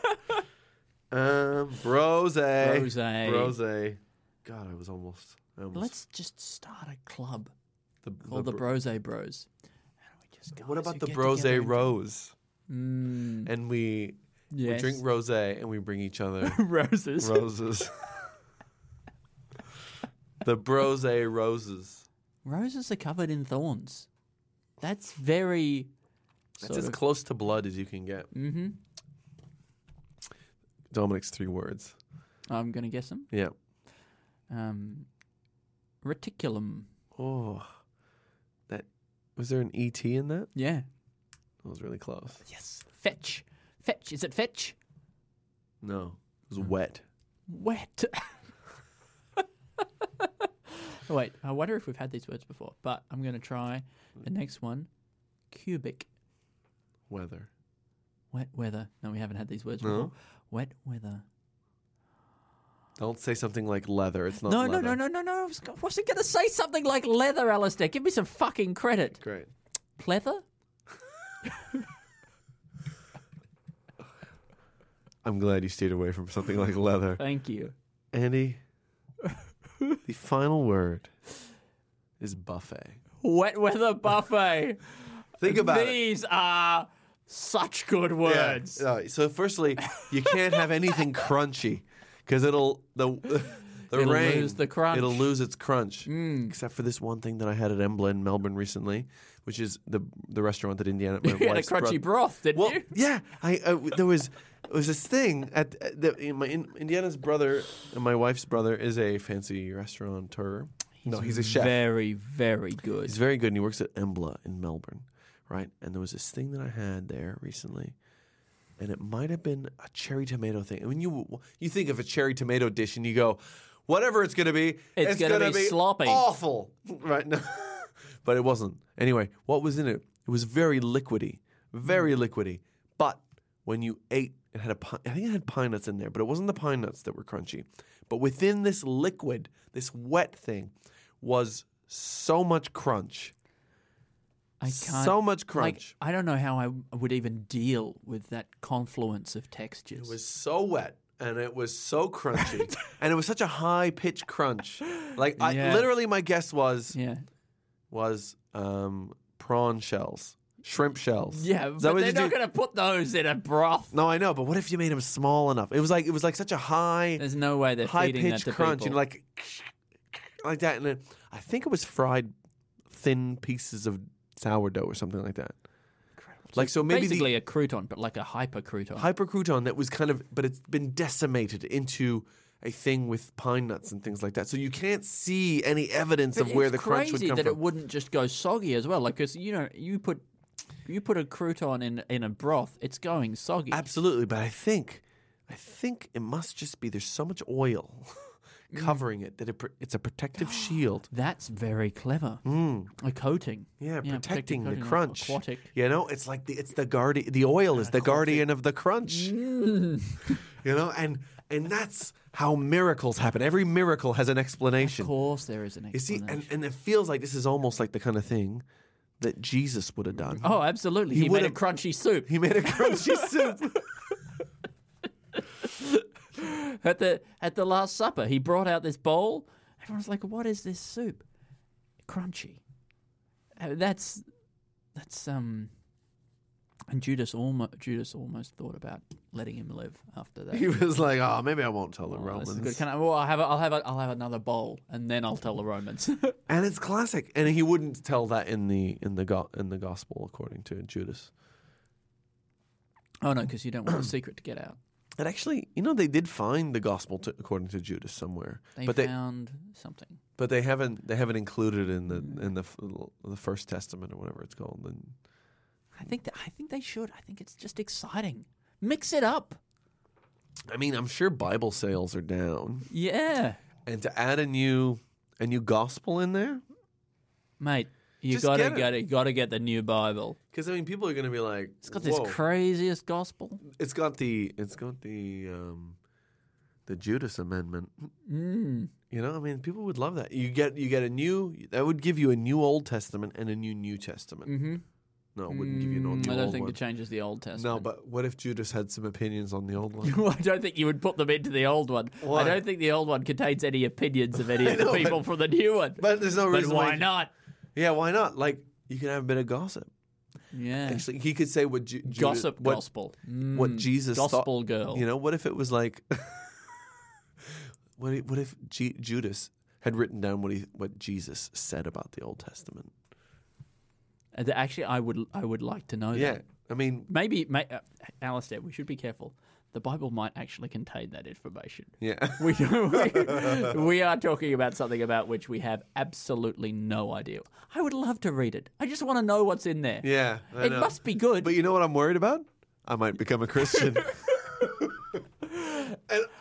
S2: Rosé.
S3: Rosé.
S2: God, I almost.
S3: Let's just start a club
S2: the
S3: called the Brose Bros. And we just
S2: What
S3: guys
S2: about
S3: who
S2: the
S3: get
S2: Brose
S3: together and-
S2: Rose? And we
S3: Yes.
S2: drink rosé and we bring each other
S3: Roses.
S2: roses. The Brose Roses.
S3: Roses are covered in thorns. That's very.
S2: That's as close to blood as you can get.
S3: Mm-hmm.
S2: Dominic's 3 words.
S3: I'm going to guess them.
S2: Yeah.
S3: Reticulum.
S2: Oh, was there an ET in that?
S3: Yeah.
S2: That was really close.
S3: Yes. Fetch. Fetch. Is it fetch?
S2: No, it was wet.
S3: Wet. Wait, I wonder if we've had these words before, but I'm going to try the next one. Cubic.
S2: Weather.
S3: Wet weather. No, we haven't had these words before. Wet weather.
S2: Don't say something like leather. It's not
S3: No.
S2: leather.
S3: I wasn't going to say something like leather, Alistair. Give me some fucking credit.
S2: Great.
S3: Pleather?
S2: I'm glad you stayed away from something like leather.
S3: Thank you.
S2: Andy, the final word is buffet.
S3: Wet weather buffet.
S2: Think about it.
S3: These are such good words.
S2: Yeah. So firstly, you can't have anything crunchy because it'll rain,
S3: lose the crunch.
S2: It'll lose its crunch. Except for this one thing that I had at Embla in Melbourne recently, which is the restaurant that Indiana.
S3: You had a crunchy broth, didn't you?
S2: Yeah, there was this thing at Indiana's brother and my wife's brother is a fancy restaurateur. He's a chef.
S3: Very, very good.
S2: He's very good, and he works at Embla in Melbourne, right? And there was this thing that I had there recently, and it might have been a cherry tomato thing. I mean, you think of a cherry tomato dish, and you go, whatever it's going to be,
S3: it's going to be sloppy,
S2: awful, right? No, but it wasn't. Anyway, what was in it? It was very liquidy, But when you ate, I think it had pine nuts in there, but it wasn't the pine nuts that were crunchy. But within this liquid, this wet thing, was so much crunch. So much crunch.
S3: I don't know how I would even deal with that confluence of textures.
S2: It was so wet and it was so crunchy, and it was such a high pitched crunch. Like literally, my guess was prawn shells, shrimp shells.
S3: Yeah, but they're not going to put those in a broth.
S2: No, I know, but what if you made them small enough? It was like such a high.
S3: There's no way they're feeding that to
S2: crunch,
S3: people.
S2: like that, and then I think it was fried thin pieces of sourdough or something like that.
S3: Incredible.
S2: Like so, maybe
S3: basically a crouton, but like a hyper crouton.
S2: Hyper crouton that was but it's been decimated into a thing with pine nuts and things like that. So you can't see any evidence of where the crunch would come
S3: from. It's crazy that
S2: from.
S3: it wouldn't just go soggy as well. Like, because you put a crouton in a broth, it's going soggy.
S2: Absolutely, but I think it must just be there's so much oil covering it that it's a protective shield.
S3: That's very clever. A coating.
S2: Yeah, protecting the
S3: coating,
S2: crunch.
S3: Aquatic.
S2: It's like the guardian. The oil is the guardian of the crunch. And that's how miracles happen. Every miracle has an explanation.
S3: Of course, there is an explanation.
S2: You see, and it feels like this is almost like the kind of thing that Jesus would have done.
S3: Oh, absolutely. He made a crunchy soup.
S2: He made a crunchy soup.
S3: At the Last Supper, he brought out this bowl. Everyone's like, "What is this soup?" Crunchy. That's and Judas almost thought about letting him live after that.
S2: He was like, "Oh, maybe I won't tell the Romans."
S3: This is good. I'll have another bowl, and then I'll tell the Romans.
S2: And it's classic. And he wouldn't tell that in the gospel according to Judas.
S3: Oh no, because you don't want the secret to get out.
S2: And actually, they did find the gospel according to Judas somewhere.
S3: They found something,
S2: but they haven't included it in the First Testament or whatever it's called. And
S3: I think they should. I think it's just exciting. Mix it up.
S2: I mean, I'm sure Bible sales are down.
S3: Yeah.
S2: And to add a new gospel in there,
S3: mate, you gotta get the new Bible.
S2: Because I mean, people are gonna be like,
S3: it's got this craziest gospel.
S2: It's got the Judas amendment. I mean, people would love that. You get a new that would give you a new Old Testament and a new Testament. Mm-hmm. No, it wouldn't give you an old.
S3: I don't think it changes the Old Testament.
S2: No, but what if Judas had some opinions on the old one?
S3: I don't think you would put them into the old one.
S2: Why?
S3: I don't think the old one contains any opinions of any of the people from the new one.
S2: But there's no reason.
S3: But why not?
S2: Yeah, why not? Like, you can have a bit of gossip.
S3: Yeah.
S2: Actually, he could say what
S3: gossip gospel.
S2: What Jesus
S3: gospel
S2: thought,
S3: girl.
S2: What if it was like what if Judas had written down what Jesus said about the Old Testament?
S3: Actually, I would like to know that.
S2: Yeah. I mean,
S3: maybe Alistair, we should be careful. The Bible might actually contain that information.
S2: Yeah.
S3: We are talking about something about which we have absolutely no idea. I would love to read it. I just want to know what's in there.
S2: Yeah.
S3: It must be good.
S2: But you know what I'm worried about? I might become a Christian. And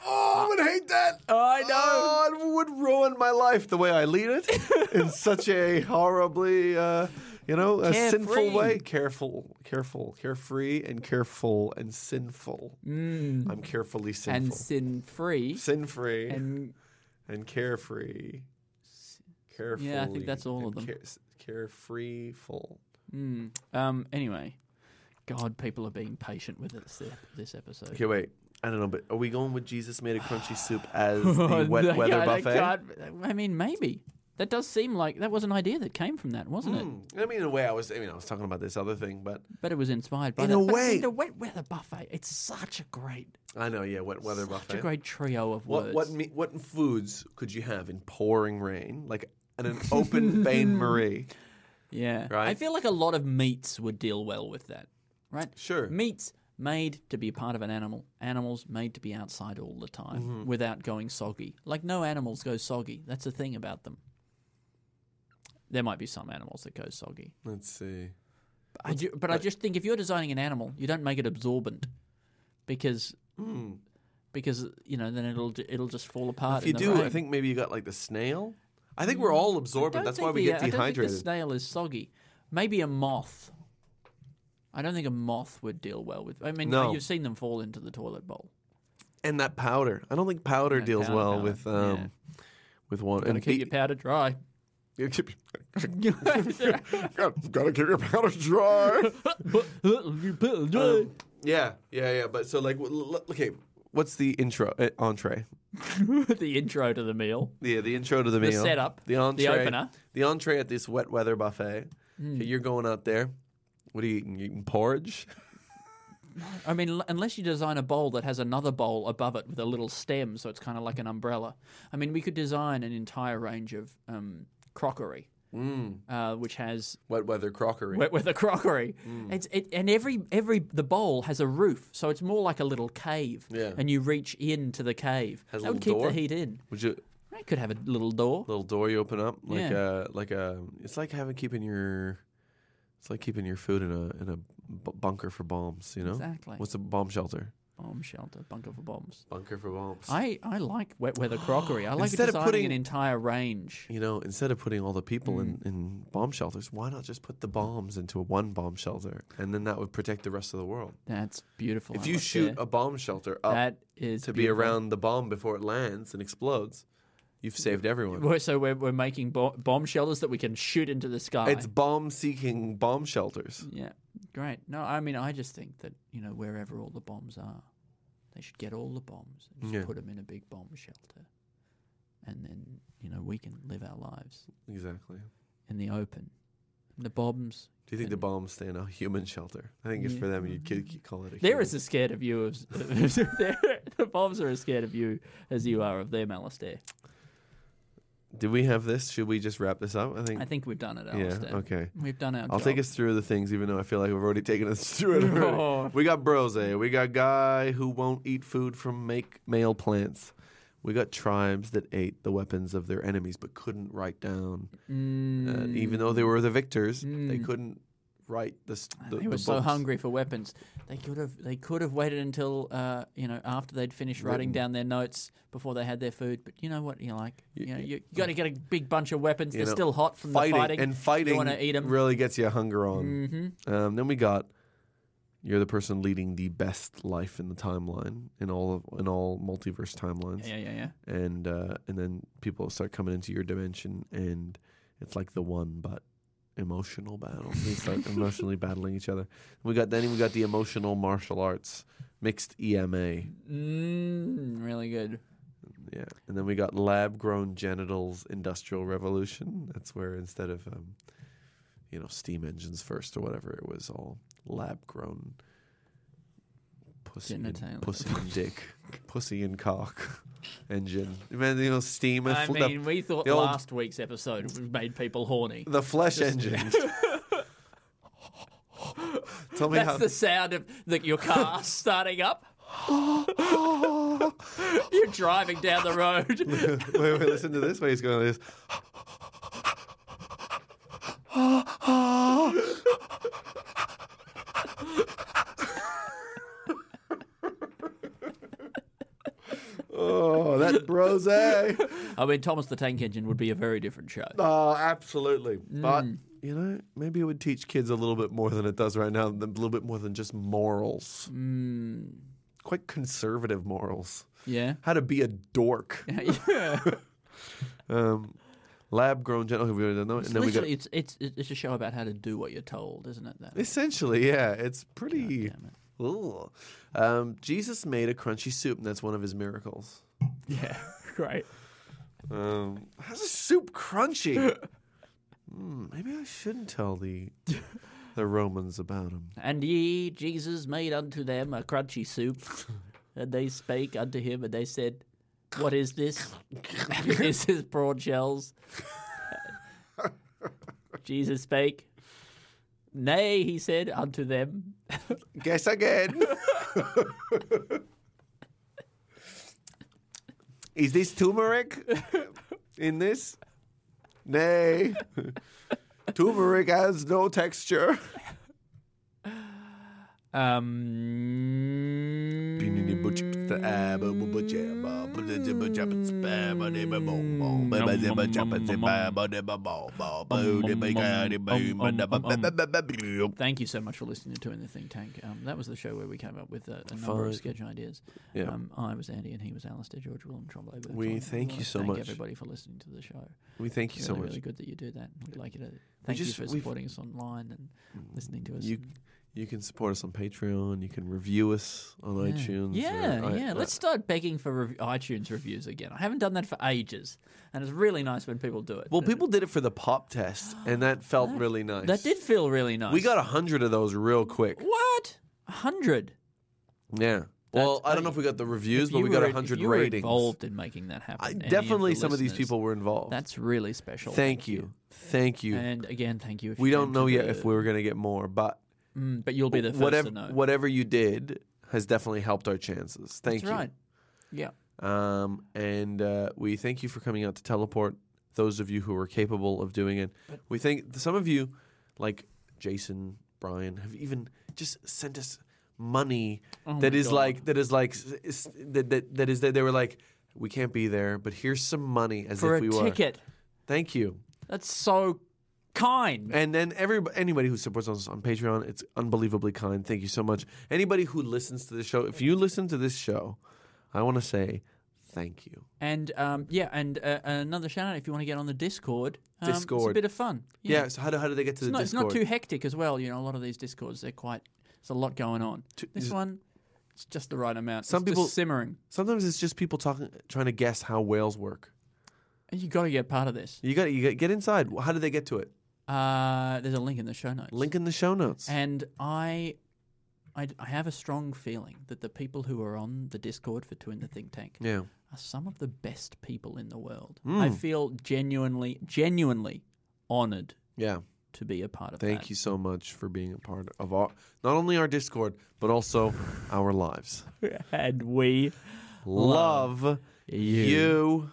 S2: Oh, I would hate that.
S3: I know.
S2: Oh, it would ruin my life the way I lead it in such a horribly, a sinful way. Carefree and careful and sinful. I'm carefully sinful.
S3: And sin-free.
S2: Sin-free.
S3: And
S2: carefree. Carefully.
S3: Yeah, I think that's all of them.
S2: Carefree-ful.
S3: Anyway, God, people are being patient with this episode.
S2: Okay, wait. I don't know, but are we going with Jesus made a crunchy soup as the wet weather buffet?
S3: I mean, maybe. That does seem like that was an idea that came from that, wasn't it?
S2: I mean, in a way, I was talking about this other thing, but
S3: it was inspired by
S2: in
S3: that.
S2: a way,
S3: the wet weather buffet. It's such a great.
S2: I know, yeah, wet weather buffet.
S3: Such a great trio of words.
S2: What foods could you have in pouring rain, like in an open Bain Marie?
S3: Yeah,
S2: right.
S3: I feel like a lot of meats would deal well with that, right?
S2: Sure,
S3: meats made to be part of an animal. Animals made to be outside all the time without going soggy. Like no animals go soggy. That's the thing about them. There might be some animals that go soggy.
S2: Let's see.
S3: I just think if you're designing an animal, you don't make it absorbent because then it'll just fall apart.
S2: If you do, I think maybe you got like the snail. I think we're all absorbent. That's why we get dehydrated.
S3: I don't think the snail is soggy. Maybe a moth. I don't think a moth would deal well with. I mean, you've seen them fall into the toilet bowl.
S2: And that powder. I don't think powder deals well with one.
S3: Gotta keep your powder dry.
S2: Gotta keep your powder dry. Yeah. But so like, okay, what's the entree?
S3: The intro to the meal.
S2: Yeah, the intro to the meal.
S3: The setup.
S2: The entree.
S3: The opener.
S2: The entree at this wet weather buffet. Okay, you're going out there. What are you eating? You eating porridge?
S3: I mean, unless you design a bowl that has another bowl above it with a little stem, so it's kind of like an umbrella. I mean, we could design an entire range of crockery, which has
S2: wet weather crockery.
S3: Wet weather crockery. And the bowl has a roof, so it's more like a little cave.
S2: Yeah.
S3: And you reach into the cave.
S2: Has
S3: that
S2: a
S3: would
S2: little
S3: keep
S2: door?
S3: the heat in.
S2: Would you?
S3: It could have a little door.
S2: Little door you open up, like
S3: Yeah.
S2: it's like keeping your food in a bunker for bombs. You know
S3: Exactly.
S2: What's a bomb shelter?
S3: Bomb shelter, bunker for bombs.
S2: Bunker for bombs.
S3: I like wet weather crockery. I like
S2: Instead of
S3: designing
S2: putting-
S3: an entire range.
S2: Instead of putting all the people in bomb shelters, why not just put the bombs into one bomb shelter, and then that would protect the rest of the world.
S3: That's beautiful.
S2: If you
S3: Alistair.
S2: shoot a bomb shelter up
S3: that is
S2: to be
S3: beautiful.
S2: around the bomb before it lands and explodes, you've saved everyone.
S3: So we're making bomb shelters that we can shoot into the sky.
S2: It's bomb-seeking bomb shelters.
S3: Yeah, great. No, I mean, I just think that, wherever all the bombs are, they should get all the bombs and just put them in a big bomb shelter. And then, we can live our lives
S2: Exactly.
S3: in the open. And the bombs...
S2: Do you think the bombs stay in a human shelter? I think it's for them, and you'd call it a
S3: They're
S2: human.
S3: as scared of you as... the bombs are as scared of you as you are of them, Alistair.
S2: Did we have this? Should we just wrap this up? I think
S3: we've done it,
S2: Yeah,
S3: Alistair.
S2: okay.
S3: We've done our
S2: I'll
S3: job.
S2: take us through the things, even though I feel like we've already taken us through it already.
S3: Oh.
S2: We got Brose. We got guy who won't eat food from male plants. We got tribes that ate the weapons of their enemies but couldn't write down. Even though they were the victors, they couldn't write the
S3: They were so hungry for weapons. They could have waited until after they'd finished writing down their notes before they had their food. But you know what you like. You got to get a big bunch of weapons. They're still hot from the fighting.
S2: And fighting
S3: you want to eat them.
S2: really gets you hunger on. Then we got you're the person leading the best life in the timeline in all multiverse timelines.
S3: Yeah.
S2: And then people start coming into your dimension, and it's like the one but emotional battle. They start emotionally battling each other. We got the emotional martial arts, mixed EMA.
S3: Really good.
S2: Yeah, and then we got lab-grown genitals industrial revolution. That's where instead of steam engines first or whatever, it was all lab-grown pussy and dick, pussy and cock engine. Man, steam.
S3: I mean, we thought last week's episode made people horny.
S2: The flesh engine. Tell me
S3: That's the sound of your car starting up. You're driving down the road.
S2: Wait, listen to this. Wait, he's going like this. Rosé.
S3: I mean, Thomas the Tank Engine would be a very different show.
S2: Oh, absolutely. But, you know, maybe it would teach kids a little bit more than it does right now, a little bit more than just morals. Quite conservative morals.
S3: Yeah.
S2: How to be a dork.
S3: Yeah.
S2: Lab-grown gentle. We already know it. And then we got,
S3: It's a show about how to do what you're told, isn't it?
S2: essentially, yeah. It's pretty...
S3: Damn it.
S2: Ooh. Jesus made a crunchy soup, and that's one of his miracles.
S3: Yeah, great.
S2: How's a soup crunchy? Maybe I shouldn't tell the Romans about him.
S3: And ye, Jesus, made unto them a crunchy soup. And they spake unto him, and they said, What is this? This is prawn shells. Jesus spake. Nay, he said unto them.
S2: Guess again. Is this turmeric in this? Nay. Turmeric has no texture.
S3: Thank you so much for listening to In the Think Tank. That was the show where we came up with a number of sketch ideas.
S2: Yeah.
S3: I was Andy and he was Alistair, George Willem Trombley.
S2: We thank you so
S3: thank
S2: much.
S3: everybody for listening to the show.
S2: We thank you so much.
S3: Really good that you do that. We'd like you to thank you for supporting us online and listening to us.
S2: You can support us on Patreon. You can review us on iTunes.
S3: Yeah. Let's start begging for iTunes reviews again. I haven't done that for ages, and it's really nice when people do it.
S2: Well, people did it for the pop test, and that felt really nice.
S3: That did feel really nice.
S2: We got 100 of those real quick.
S3: What? 100?
S2: Yeah. Well, I don't know if we got the reviews, but we got 100
S3: you were
S2: ratings.
S3: involved in making that happen.
S2: Definitely, some of these people were involved.
S3: That's really special.
S2: Thank you. Thank you.
S3: And again, thank you. If
S2: we
S3: you
S2: don't
S3: came
S2: know
S3: to
S2: yet if we were going to get more, but
S3: you'll be the first to know.
S2: Whatever you did has definitely helped our chances. Thank you.
S3: That's right. Yeah.
S2: And we thank you for coming out to Teleport, those of you who are capable of doing it. We thank some of you, like Jason, Brian, have even just sent us money they were like, we can't be there, but here's some money as
S3: for
S2: if we
S3: a
S2: were.
S3: ticket.
S2: Thank you.
S3: That's so kind.
S2: And then anybody who supports us on Patreon, it's unbelievably kind. Thank you so much. Anybody who listens to the show, if you listen to this show, I want to say thank you.
S3: And another shout out if you want to get on the Discord. It's a bit of fun.
S2: Yeah. So how do they get to the Discord?
S3: It's not too hectic as well. You know, a lot of these Discords, there's a lot going on. This one, it's just the right amount.
S2: Some people
S3: just simmering.
S2: Sometimes it's just people trying to guess how whales work.
S3: And you got to get part of this.
S2: You got to get inside. How do they get to it?
S3: There's a link in the show notes.
S2: Link in the show notes.
S3: And I have a strong feeling that the people who are on the Discord for Two in the Think Tank are some of the best people in the world. I feel genuinely honored to be a part of that.
S2: Thank you so much for being a part of not only our Discord, but also our lives.
S3: And we
S2: love you.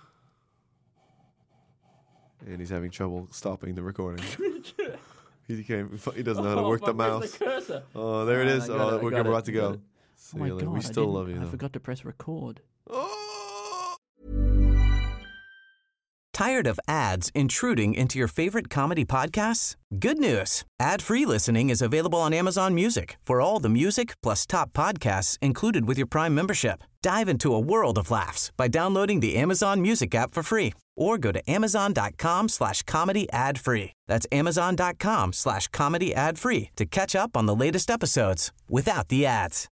S2: And he's having trouble stopping the recording. He doesn't know how to work the mouse.
S3: The cursor?
S2: Oh, there it is. We're about to go.
S3: Oh my God,
S2: we still love you, though.
S3: I forgot to press record.
S7: Tired of ads intruding into your favorite comedy podcasts? Good news. Ad-free listening is available on Amazon Music for all the music plus top podcasts included with your Prime membership. Dive into a world of laughs by downloading the Amazon Music app for free or go to amazon.com/comedy ad-free. That's amazon.com/comedy ad-free to catch up on the latest episodes without the ads.